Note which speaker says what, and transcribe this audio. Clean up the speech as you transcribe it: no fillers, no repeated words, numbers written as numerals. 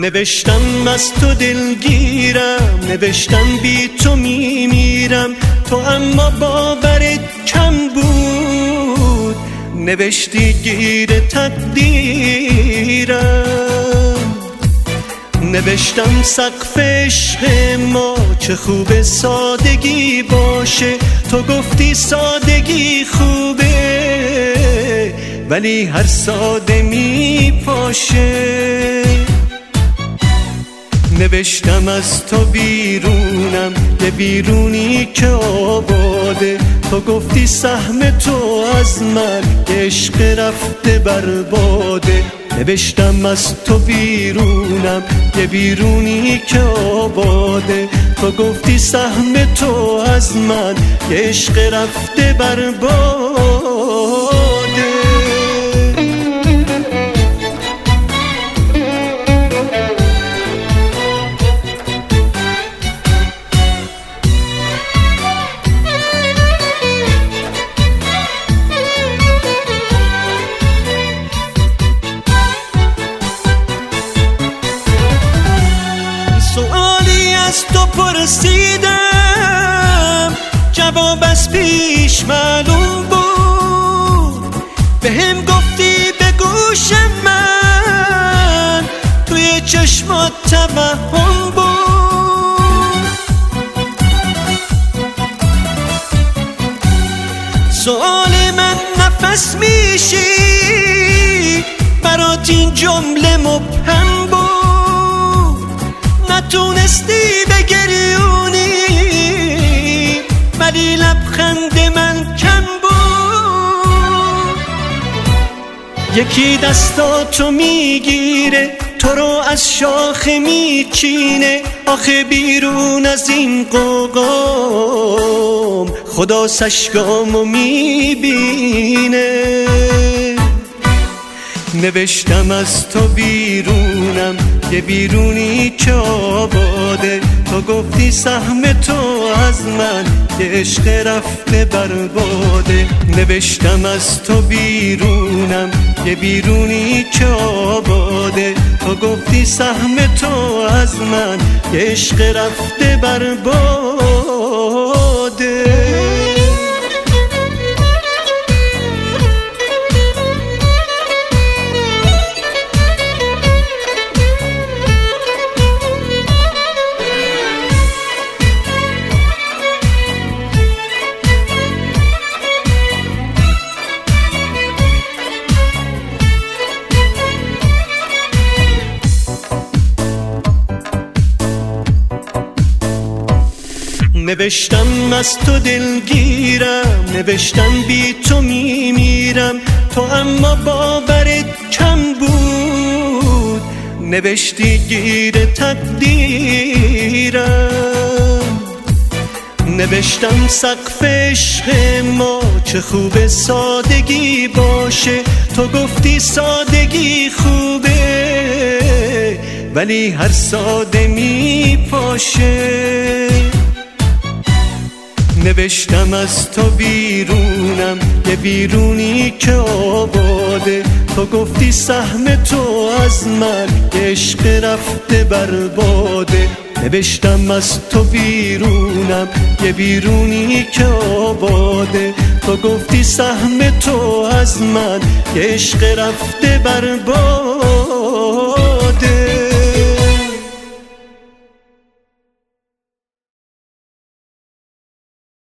Speaker 1: نوشتم از تو دلگیرم، نوشتم بی تو میمیرم، تو اما باورت کم بود، نوشتی گیر تقدیرم. نوشتم سقف عشق ما چه خوبه سادگی باشه، تو گفتی سادگی خوبه ولی هر ساده میپاشه. نوشتم از تو بیرونم، یه بیرونی که آباده، تو گفتی سهم تو از من عشق رفته برباده. نوشتم از تو بیرونم، یه بیرونی که آباده، تو گفتی سهم تو از من عشق رفته برباده. سوالی از تو پرسیدم، جواب از پیش معلوم بود، بهم گفتی به گوش من توی چشمات توهم بود. سوال من نفس میشی، برات این جمله مبهم بود، نتونستی بگریونی ولی لبخند من کم بود. یکی دستاتو میگیره، تو رو از شاخه میچینه، آخه بیرون از این قوقام خدا سشگامو میبینه. نوشتم از تو بیرونم، یه بیرونی که آباده، تو گفتی سهم تو از من که عشق رفته برباده. نوشتم از تو بیرونم، یه بیرونی که آباده، تو گفتی سهم تو از من که عشق رفته برباده. نوشتم از تو دلگیرم، نوشتم بی تو میمیرم، تو اما باورت کم بود، نوشتی گیر تقدیرم. نوشتم سقف عشق ما چه خوبه سادگی باشه، تو گفتی سادگی خوبه ولی هر ساده میپاشه. نوشتم از تو بیرونم، یه بیرونی که آباده، تو گفتی سهم تو از من عشق رفته برباده. نوشتم از تو بیرونم، یه بیرونی که آباده، تو گفتی سهم تو از من عشق رفته برباده.